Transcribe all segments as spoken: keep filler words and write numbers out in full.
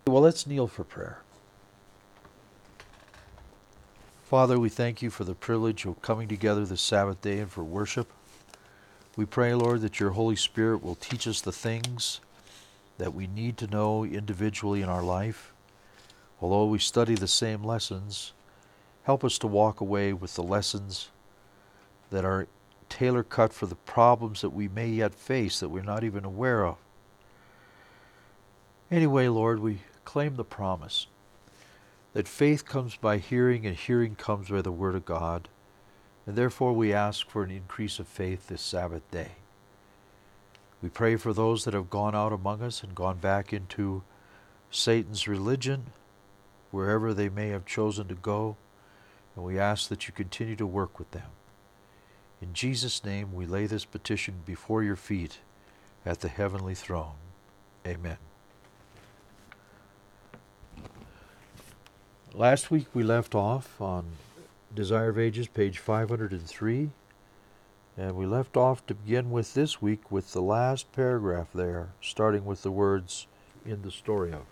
Well, let's kneel for prayer. Father, we thank you for the privilege of coming together this Sabbath day and for worship. We pray, Lord, that your Holy Spirit will teach us the things that we need to know individually in our life. Although we study the same lessons, help us to walk away with the lessons that are tailor-cut for the problems that we may yet face that we're not even aware of. Anyway, Lord, we claim the promise that faith comes by hearing and hearing comes by the Word of God, and therefore we ask for an increase of faith this Sabbath day. We pray for those that have gone out among us and gone back into Satan's religion, wherever they may have chosen to go, and we ask that you continue to work with them. In Jesus' name, we lay this petition before your feet at the heavenly throne. Amen. Last week we left off on Desire of Ages, page five hundred three, and we left off to begin with this week with the last paragraph there, starting with the words, "in the story of."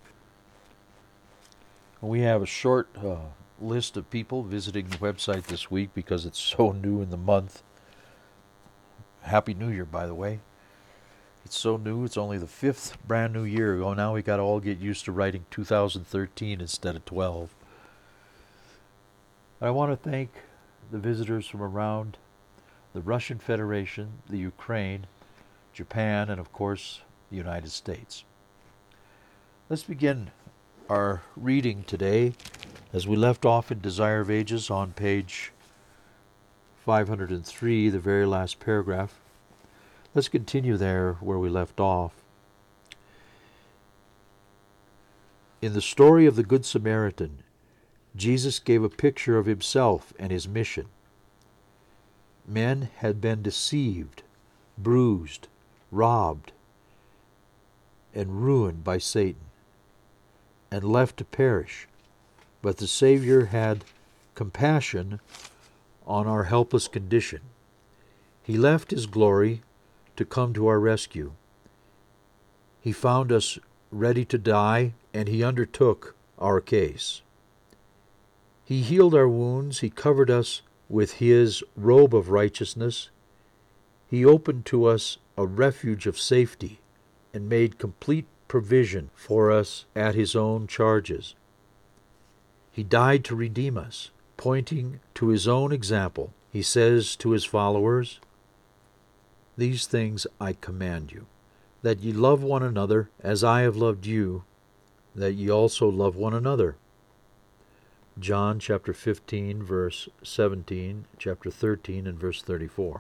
We have a short uh, list of people visiting the website this week because it's so new in the month. Happy New Year, by the way. It's so new, it's only the fifth brand new year. Oh, now we got to all get used to writing two thousand thirteen instead of twelve. I want to thank the visitors from around the Russian Federation, the Ukraine, Japan, and of course, the United States. Let's begin our reading today as we left off in Desire of Ages on page five hundred three, the very last paragraph. Let's continue there where we left off. In the story of the Good Samaritan, Jesus gave a picture of himself and his mission. Men had been deceived, bruised, robbed, and ruined by Satan, and left to perish. But the Savior had compassion on our helpless condition. He left his glory to come to our rescue. He found us ready to die, and he undertook our case. He healed our wounds. He covered us with his robe of righteousness. He opened to us a refuge of safety and made complete provision for us at his own charges. He died to redeem us, pointing to his own example. He says to his followers, "These things I command you, that ye love one another as I have loved you, that ye also love one another." John chapter fifteen, verse seventeen, chapter thirteen, and verse thirty-four.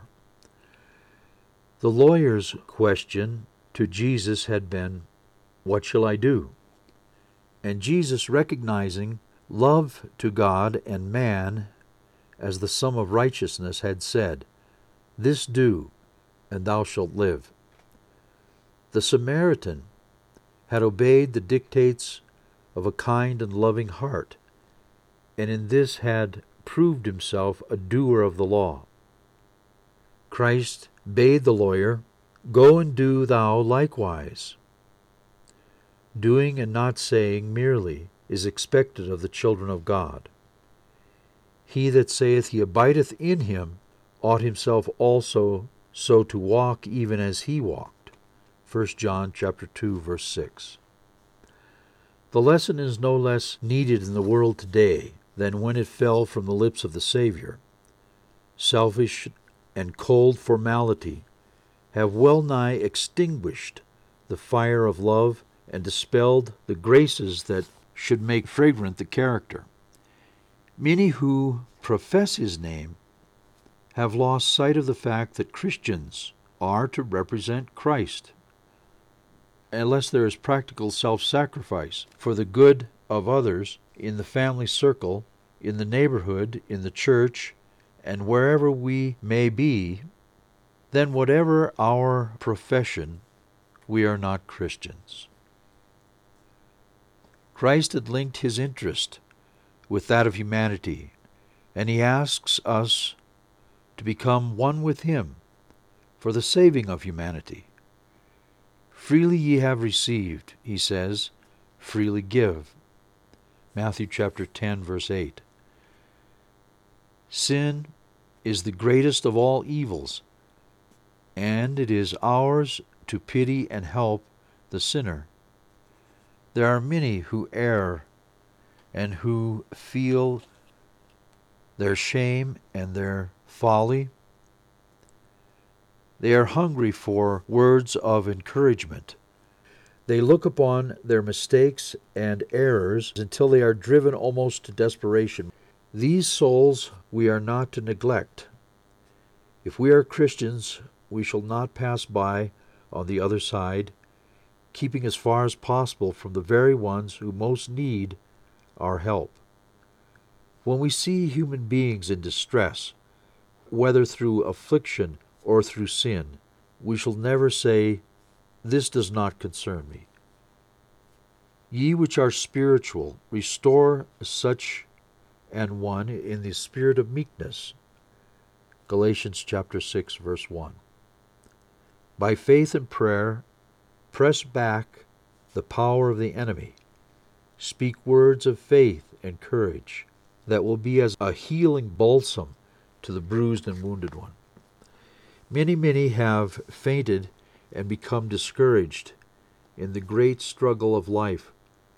The lawyer's question to Jesus had been, "What shall I do?" And Jesus, recognizing love to God and man as the sum of righteousness, had said, "This do, and thou shalt live." The Samaritan had obeyed the dictates of a kind and loving heart, and in this had proved himself a doer of the law. Christ bade the lawyer, "Go and do thou likewise." Doing and not saying merely is expected of the children of God. He that saith he abideth in him ought himself also so to walk even as he walked. First John chapter two, verse six. The lesson is no less needed in the world today than when it fell from the lips of the Savior. Selfish and cold formality have well nigh extinguished the fire of love and dispelled the graces that should make fragrant the character. Many who profess his name have lost sight of the fact that Christians are to represent Christ, unless there is practical self-sacrifice for the good of others in the family circle, in the neighborhood, in the church, and wherever we may be, then whatever our profession, we are not Christians. Christ had linked his interest with that of humanity, and he asks us to become one with him for the saving of humanity. Freely ye have received, he says, freely give. Matthew chapter ten, verse eight. Sin is the greatest of all evils, and it is ours to pity and help the sinner. There are many who err and who feel their shame and their folly. They are hungry for words of encouragement. They look upon their mistakes and errors until they are driven almost to desperation. These souls we are not to neglect. If we are Christians, we shall not pass by on the other side, keeping as far as possible from the very ones who most need our help. When we see human beings in distress, whether through affliction or through sin, we shall never say, "This does not concern me." Ye which are spiritual, restore such an one in the spirit of meekness. Galatians chapter six, verse one. By faith and prayer, press back the power of the enemy. Speak words of faith and courage that will be as a healing balsam to the bruised and wounded one. Many, many have fainted and become discouraged in the great struggle of life,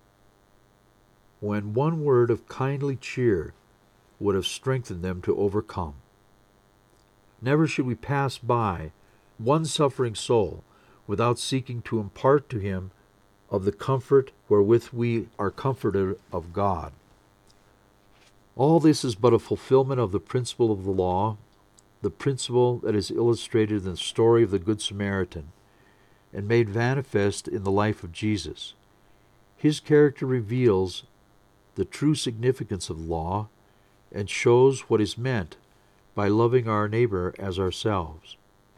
when one word of kindly cheer would have strengthened them to overcome. Never should we pass by one suffering soul without seeking to impart to him of the comfort wherewith we are comforted of God. All this is but a fulfillment of the principle of the law, the principle that is illustrated in the story of the Good Samaritan and made manifest in the life of Jesus. His character reveals the true significance of the law and shows what is meant by loving our neighbor as ourselves.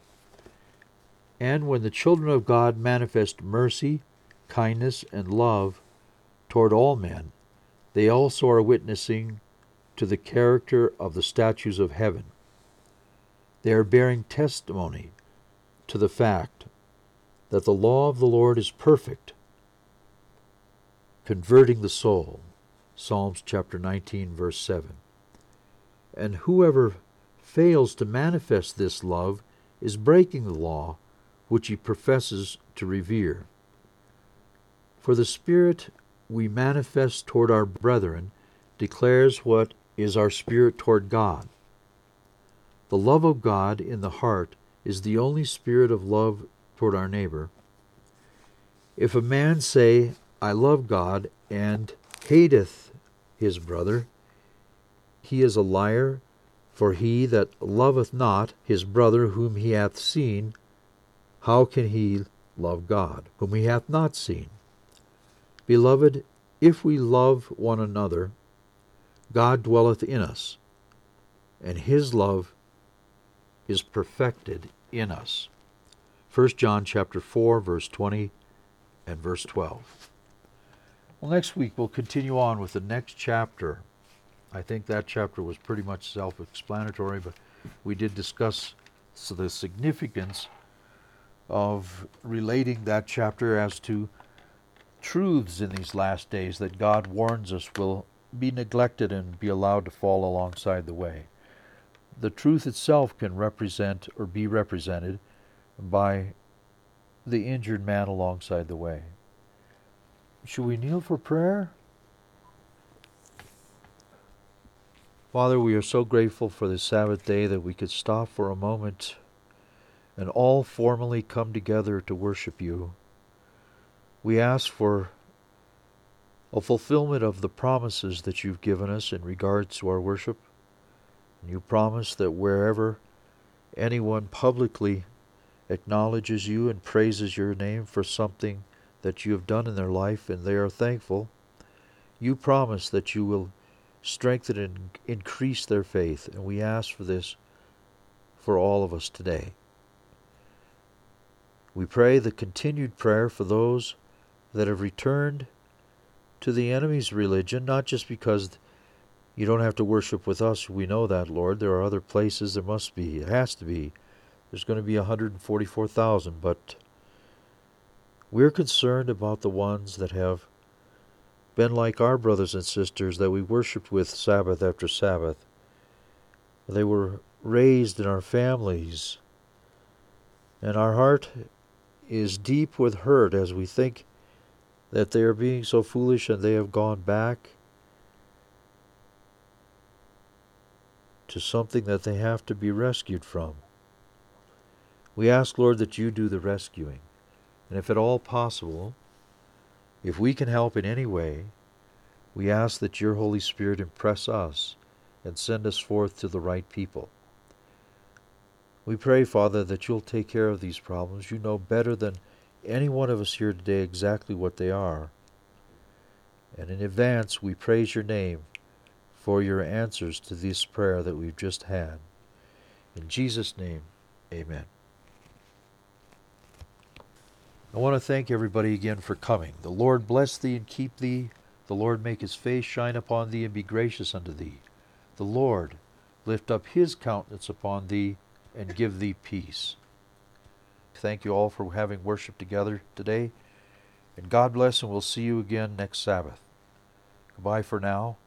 And when the children of God manifest mercy, kindness, and love toward all men, they also are witnessing to the character of the statutes of heaven. They are bearing testimony to the fact that the law of the Lord is perfect, converting the soul. Psalms chapter nineteen, verse seven. And whoever fails to manifest this love is breaking the law which he professes to revere. For the Spirit we manifest toward our brethren declares what is our spirit toward God. The love of God in the heart is the only spirit of love toward our neighbor. If a man say, "I love God," and hateth his brother, he is a liar, for he that loveth not his brother whom he hath seen, how can he love God, whom he hath not seen? Beloved, if we love one another, God dwelleth in us, and his love is perfected in us. First John chapter four, verse twenty and verse twelve. Well, next week we'll continue on with the next chapter. I think that chapter was pretty much self-explanatory, but we did discuss so the significance of relating that chapter as to truths in these last days that God warns us will be neglected and be allowed to fall alongside the way. The truth itself can represent or be represented by the injured man alongside the way. Should we kneel for prayer? Father, we are so grateful for this Sabbath day that we could stop for a moment and all formally come together to worship you. We ask for a fulfillment of the promises that you've given us in regards to our worship. And you promise that wherever anyone publicly acknowledges you and praises your name for something that you have done in their life and they are thankful, you promise that you will strengthen and increase their faith. And we ask for this for all of us today. We pray the continued prayer for those that have returned to the enemy's religion, not just because you don't have to worship with us. We know that, Lord. There are other places. There must be. It has to be. There's going to be one hundred forty-four thousand, but we're concerned about the ones that have been like our brothers and sisters that we worshiped with Sabbath after Sabbath. They were raised in our families, and our heart is deep with hurt as we think that they are being so foolish and they have gone back to something that they have to be rescued from. We ask, Lord, that you do the rescuing. And if at all possible, if we can help in any way, we ask that your Holy Spirit impress us and send us forth to the right people. We pray, Father, that you'll take care of these problems. You know better than any one of us here today exactly what they are. And in advance, we praise your name for your answers to this prayer that we've just had. In Jesus' name, amen. I want to thank everybody again for coming. The Lord bless thee and keep thee. The Lord make his face shine upon thee and be gracious unto thee. The Lord lift up his countenance upon thee and give thee peace. Thank you all for having worship together today. And God bless, and we'll see you again next Sabbath. Goodbye for now.